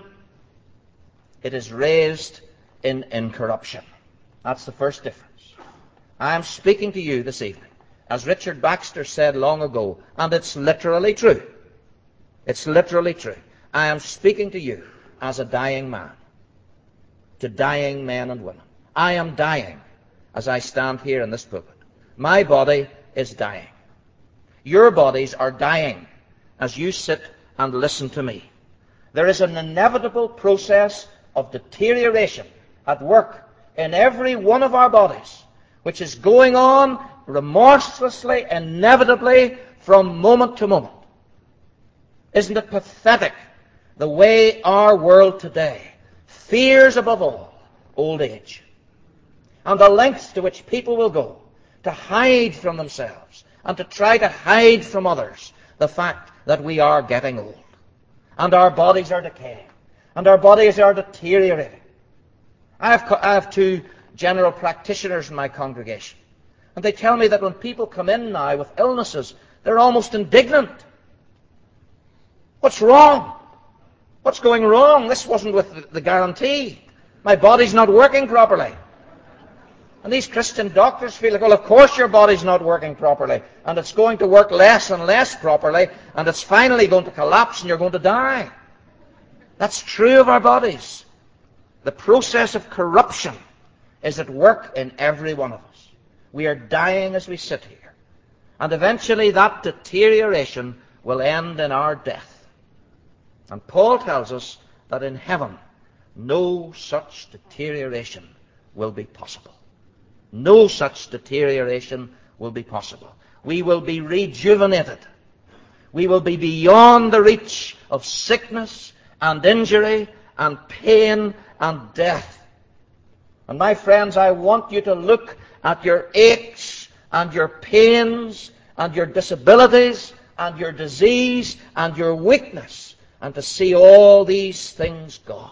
S1: it is raised in incorruption. That's the first difference. I am speaking to you this evening, as Richard Baxter said long ago, and it's literally true. It's literally true. I am speaking to you as a dying man, to dying men and women. I am dying as I stand here in this pulpit. My body is dying. Your bodies are dying as you sit and listen to me. There is an inevitable process of deterioration at work in every one of our bodies, which is going on remorselessly, inevitably, from moment to moment. Isn't it pathetic the way our world today fears above all old age, and the lengths to which people will go to hide from themselves and to try to hide from others the fact that we are getting old, and our bodies are decaying, and our bodies are deteriorating. I have 2 general practitioners in my congregation, and they tell me that when people come in now with illnesses, they're almost indignant. What's wrong? What's going wrong? This wasn't with the guarantee. My body's not working properly. And these Christian doctors feel like, well, of course your body's not working properly, and it's going to work less and less properly, and it's finally going to collapse and you're going to die. That's true of our bodies. The process of corruption is at work in every one of us. We are dying as we sit here. And eventually that deterioration will end in our death. And Paul tells us that in heaven, no such deterioration will be possible. No such deterioration will be possible. We will be rejuvenated. We will be beyond the reach of sickness and injury and pain and death. And my friends, I want you to look at your aches and your pains and your disabilities and your disease and your weakness, and to see all these things gone.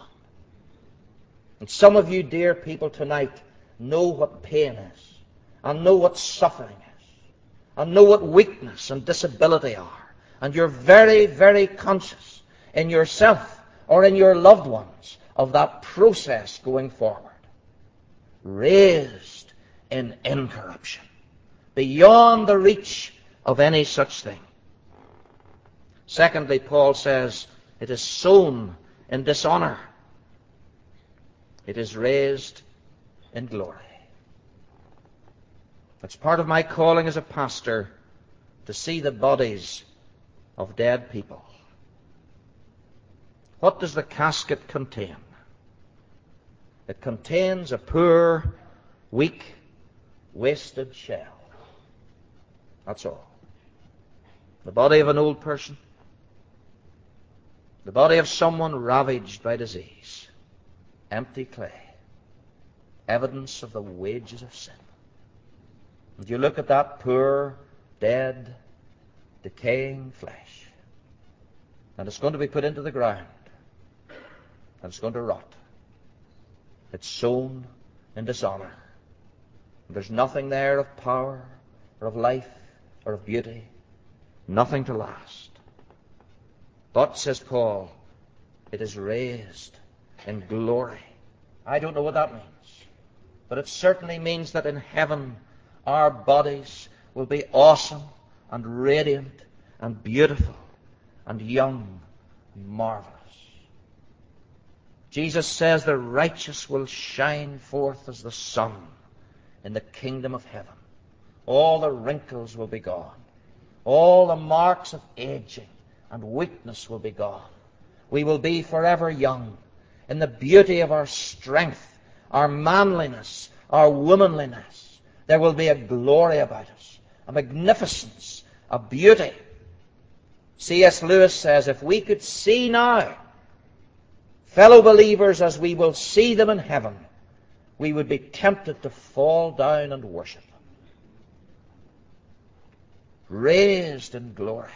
S1: And some of you, dear people, tonight know what pain is, and know what suffering is, and know what weakness and disability are. And you're very, very conscious in yourself or in your loved ones of that process going forward. Raised in incorruption, beyond the reach of any such thing. Secondly, Paul says, it is sown in dishonor. It is raised in glory. It's part of my calling as a pastor to see the bodies of dead people. What does the casket contain? It contains a poor, weak, wasted shell. That's all. The body of an old person. The body of someone ravaged by disease. Empty clay. Evidence of the wages of sin. And you look at that poor, dead, decaying flesh, and it's going to be put into the ground, and it's going to rot. It's sown in dishonor. There's nothing there of power, or of life, or of beauty. Nothing to last. But, says Paul, it is raised in glory. I don't know what that means, but it certainly means that in heaven our bodies will be awesome and radiant and beautiful and young and marvelous. Jesus says the righteous will shine forth as the sun in the kingdom of heaven. All the wrinkles will be gone. All the marks of aging and weakness will be gone. We will be forever young in the beauty of our strength, our manliness, our womanliness. There will be a glory about us, a magnificence, a beauty. C.S. Lewis says, if we could see now fellow believers as we will see them in heaven, we would be tempted to fall down and worship them. Raised in glory.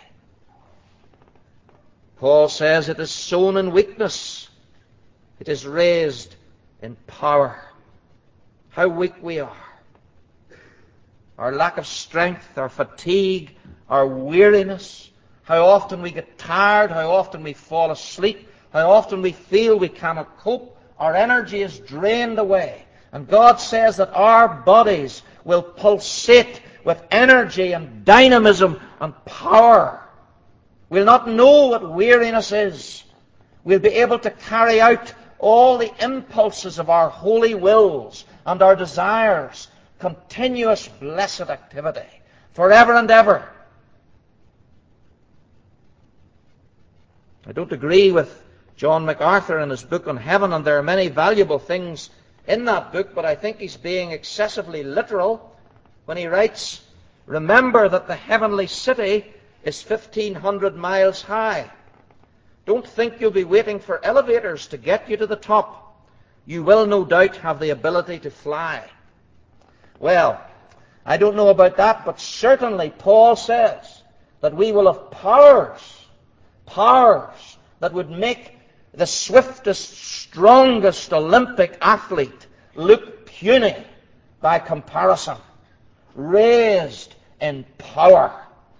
S1: Paul says it is sown in weakness. It is raised in power. How weak we are. Our lack of strength, our fatigue, our weariness, how often we get tired, how often we fall asleep, how often we feel we cannot cope. Our energy is drained away. And God says that our bodies will pulsate with energy and dynamism and power. We'll not know what weariness is. We'll be able to carry out all the impulses of our holy wills and our desires. Continuous blessed activity. Forever and ever. I don't agree with John MacArthur in his book on heaven, and there are many valuable things in that book, but I think he's being excessively literal when he writes, remember that the heavenly city is 1,500 miles high. Don't think you'll be waiting for elevators to get you to the top. You will no doubt have the ability to fly. Well, I don't know about that, but certainly Paul says that we will have powers that would make the swiftest, strongest Olympic athlete look puny by comparison. Raised in power.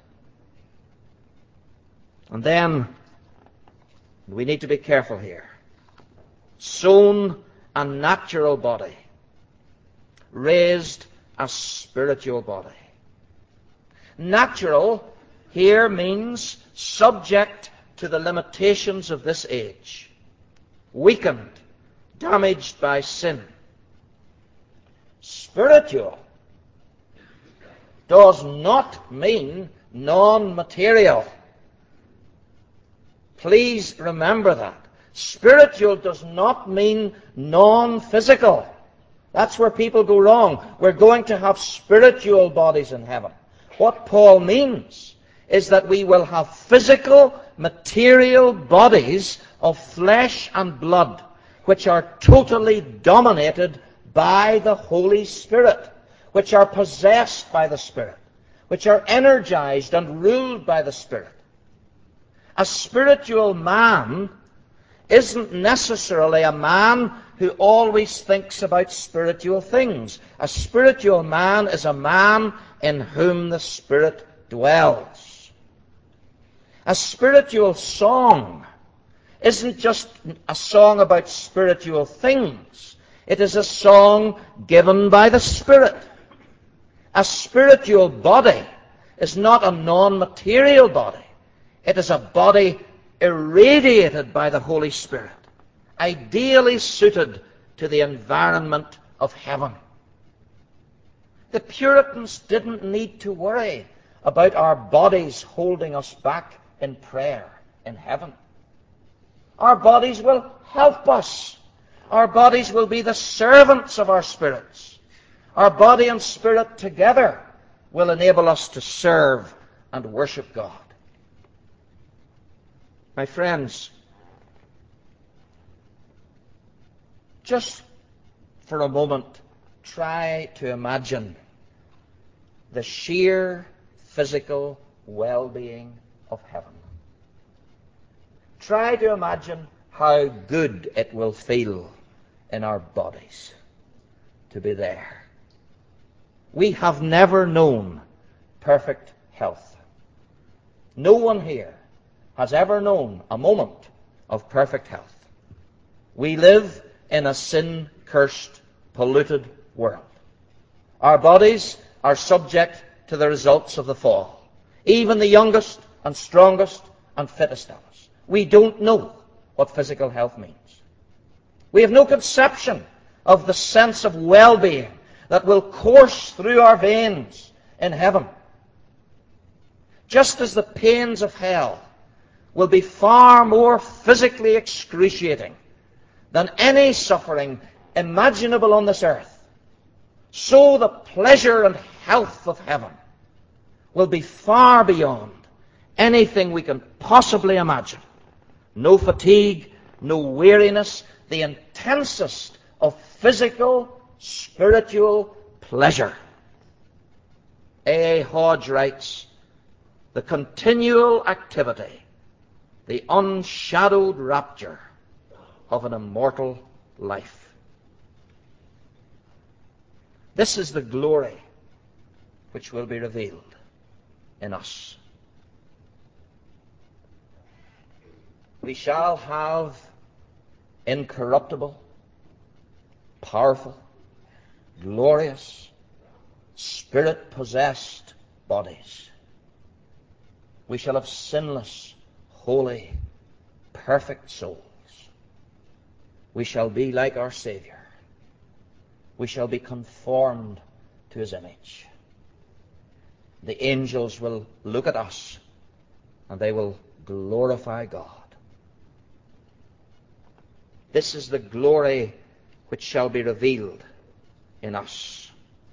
S1: And then, we need to be careful here. Sown a natural body. Raised a spiritual body. Natural here means subject to the limitations of this age. Weakened, damaged by sin. Spiritual does not mean non-material. Please remember that. Spiritual does not mean non-physical. That's where people go wrong. We're going to have spiritual bodies in heaven. What Paul means is that we will have physical, material bodies of flesh and blood, which are totally dominated by the Holy Spirit, which are possessed by the Spirit, which are energized and ruled by the Spirit. A spiritual man isn't necessarily a man who always thinks about spiritual things. A spiritual man is a man in whom the Spirit dwells. A spiritual song isn't just a song about spiritual things. It is a song given by the Spirit. A spiritual body is not a non-material body. It is a body irradiated by the Holy Spirit, ideally suited to the environment of heaven. The Puritans didn't need to worry about our bodies holding us back in prayer in heaven. Our bodies will help us. Our bodies will be the servants of our spirits. Our body and spirit together will enable us to serve and worship God. My friends, just for a moment, try to imagine the sheer physical well-being of heaven. Try to imagine how good it will feel in our bodies to be there. We have never known perfect health. No one here has ever known a moment of perfect health. We live in a sin-cursed, polluted world. Our bodies are subject to the results of the fall. Even the youngest and strongest and fittest of us. We don't know what physical health means. We have no conception of the sense of well-being that will course through our veins in heaven. Just as the pains of hell will be far more physically excruciating than any suffering imaginable on this earth, so the pleasure and health of heaven will be far beyond anything we can possibly imagine. No fatigue, no weariness, the intensest of physical, spiritual pleasure. A. Hodge writes, the continual activity, the unshadowed rapture of an immortal life. This is the glory which will be revealed in us. We shall have incorruptible, powerful, glorious, Spirit-possessed bodies. We shall have sinless, holy, perfect souls. We shall be like our Savior. We shall be conformed to His image. The angels will look at us and they will glorify God. This is the glory which shall be revealed in us.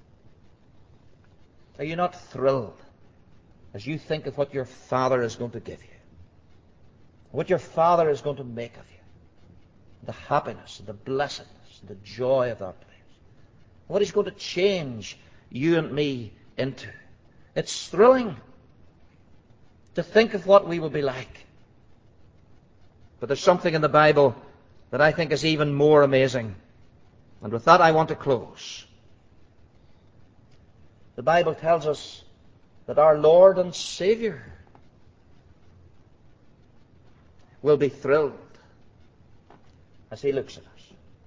S1: Are you not thrilled as you think of what your Father is going to give you? What your Father is going to make of you? The happiness, the blessedness, the joy of that place. What He's going to change you and me into. It's thrilling to think of what we will be like. But there's something in the Bible that I think is even more amazing. And with that I want to close. The Bible tells us that our Lord and Savior will be thrilled as He looks at us.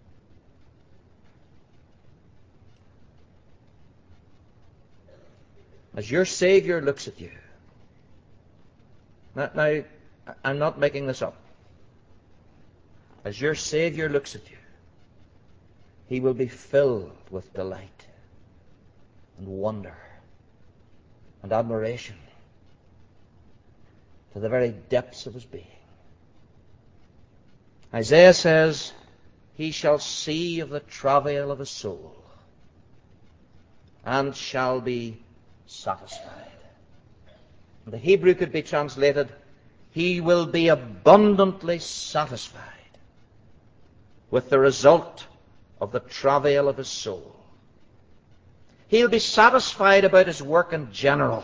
S1: As your Savior looks at you. Now, I'm not making this up. As your Savior looks at you, He will be filled with delight and wonder and admiration to the very depths of His being. Isaiah says, He shall see of the travail of His soul and shall be satisfied. The Hebrew could be translated, He will be abundantly satisfied with the result of the travail of His soul. He'll be satisfied about His work in general.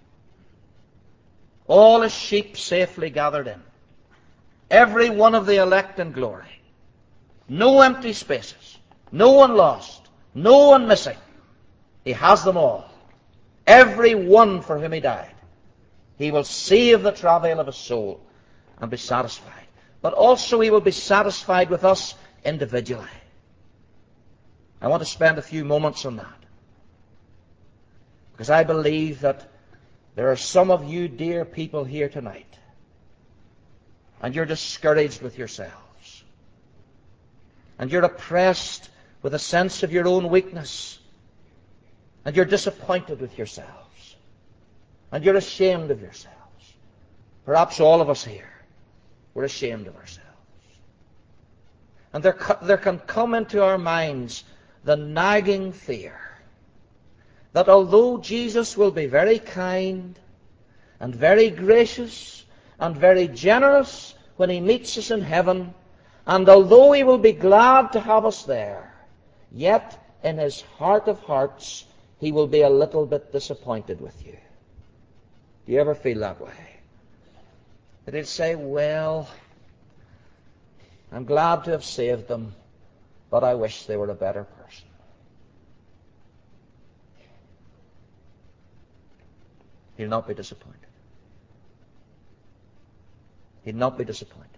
S1: All His sheep safely gathered in. Every one of the elect in glory. No empty spaces. No one lost. No one missing. He has them all. Every one for whom He died. He will see of the travail of His soul and be satisfied. But also He will be satisfied with us individually. I want to spend a few moments on that. Because I believe that there are some of you dear people here tonight, and you're discouraged with yourselves. And you're oppressed with a sense of your own weakness. And you're disappointed with yourselves. And you're ashamed of yourselves. Perhaps all of us here, we're ashamed of ourselves. And there can come into our minds the nagging fear that although Jesus will be very kind and very gracious and very generous when He meets us in heaven, and although He will be glad to have us there, yet in His heart of hearts He will be a little bit disappointed with you. Do you ever feel that way? That He'll say, well, I'm glad to have saved them, but I wish they were a better person. He'll not be disappointed. He'll not be disappointed.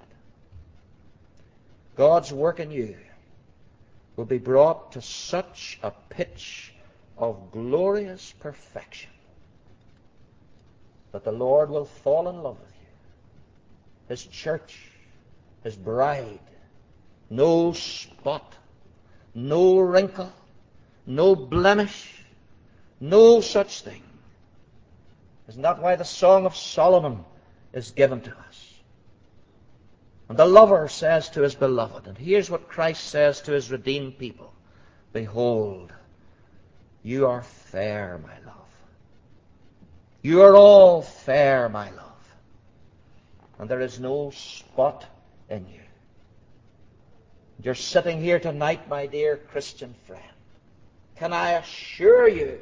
S1: God's work in you will be brought to such a pitch of glorious perfection that the Lord will fall in love with you. His church, His bride, no spot, no wrinkle, no blemish, no such thing. Isn't that why the Song of Solomon is given to us? And the lover says to his beloved, and here's what Christ says to His redeemed people, behold, You are fair, my love. You are all fair, my love. And there is no spot in you. You're sitting here tonight, my dear Christian friend. Can I assure you,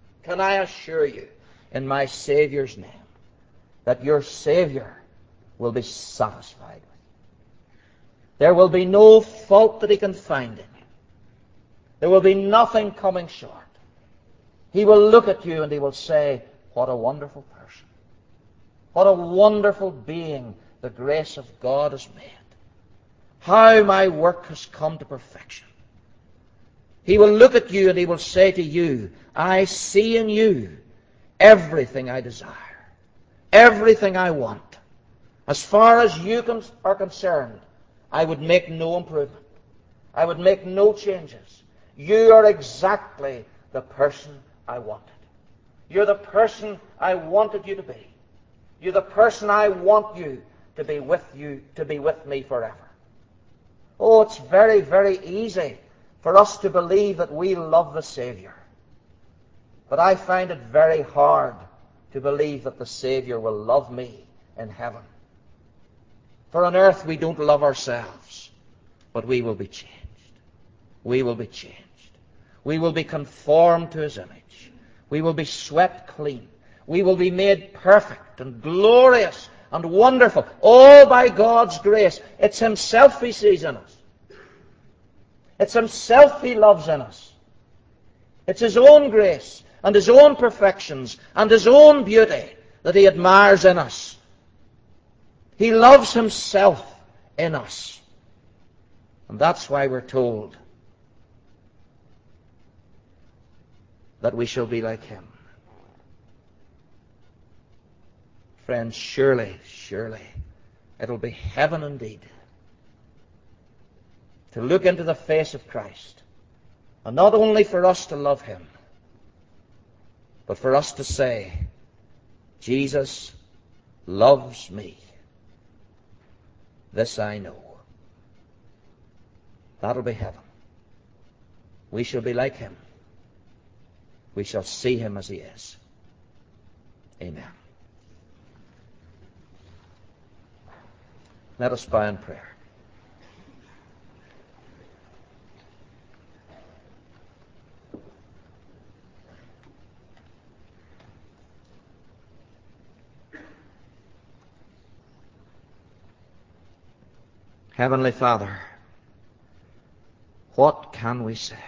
S1: in my Saviour's name, that your Savior will be satisfied with you. There will be no fault that he can find in you. There will be nothing coming short. He will look at you and he will say, what a wonderful person. What a wonderful being the grace of God has made. How my work has come to perfection. He will look at you and he will say to you, I see in you everything I desire, everything I want. As far as you are concerned, I would make no improvement. I would make no changes. You are exactly the person I wanted. You're the person I wanted you to be. You're the person I want you to be with me forever. Oh, it's very, very easy for us to believe that we love the Savior. But I find it very hard to believe that the Savior will love me in heaven. For on earth we don't love ourselves, but we will be changed. We will be changed. We will be conformed to His image. We will be swept clean. We will be made perfect and glorious and wonderful, all by God's grace. It's Himself He sees in us. It's Himself He loves in us. It's His own grace and His own perfections and His own beauty that He admires in us. He loves Himself in us. And that's why we're told that we shall be like Him. Friends, surely, it'll be heaven indeed to look into the face of Christ, and not only for us to love Him, but for us to say, Jesus loves me. This I know. That'll be heaven. We shall be like Him. We shall see Him as He is. Amen. Let us bow in prayer. Heavenly Father, what can we say?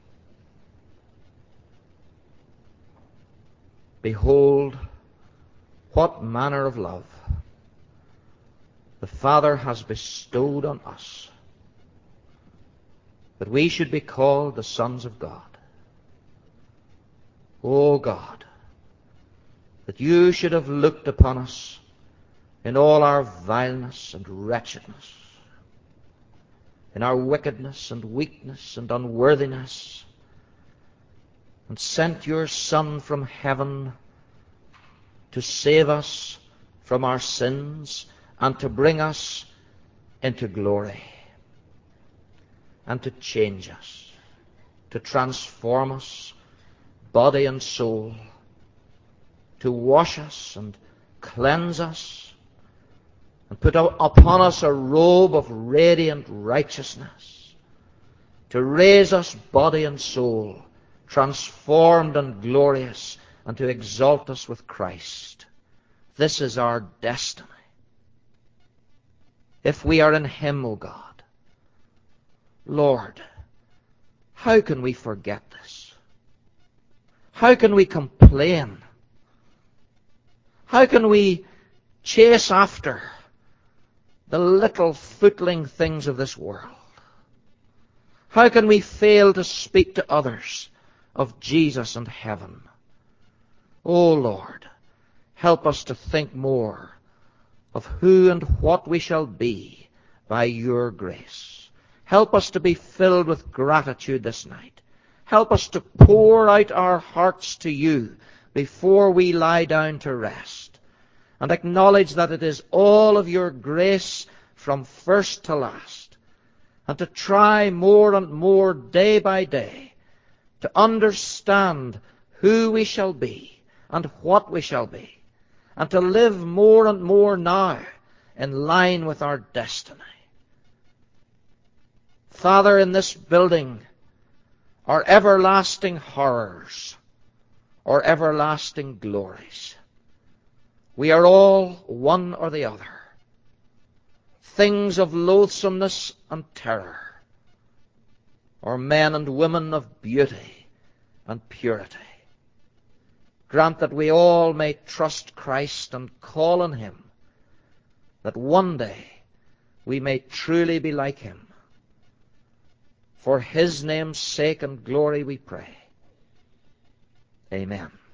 S1: Behold, what manner of love the Father has bestowed on us, that we should be called the sons of God. O God, that you should have looked upon us in all our vileness and wretchedness, in our wickedness and weakness and unworthiness, and sent your Son from heaven to save us from our sins and to bring us into glory, and to change us, to transform us, body and soul, to wash us and cleanse us, and put upon us a robe of radiant righteousness, to raise us body and soul, transformed and glorious, and to exalt us with Christ. This is our destiny. If we are in Him, O God, Lord, how can we forget this? How can we complain? How can we chase after the little footling things of this world? How can we fail to speak to others of Jesus and heaven? O Lord, help us to think more of who and what we shall be by your grace. Help us to be filled with gratitude this night. Help us to pour out our hearts to you before we lie down to rest, and acknowledge that it is all of your grace from first to last, and to try more and more day by day to understand who we shall be and what we shall be, and to live more and more now in line with our destiny. Father, in this building are everlasting horrors or everlasting glories. We are all one or the other. Things of loathsomeness and terror, or men and women of beauty and purity. Grant that we all may trust Christ and call on Him, that one day we may truly be like Him. For His name's sake and glory we pray. Amen.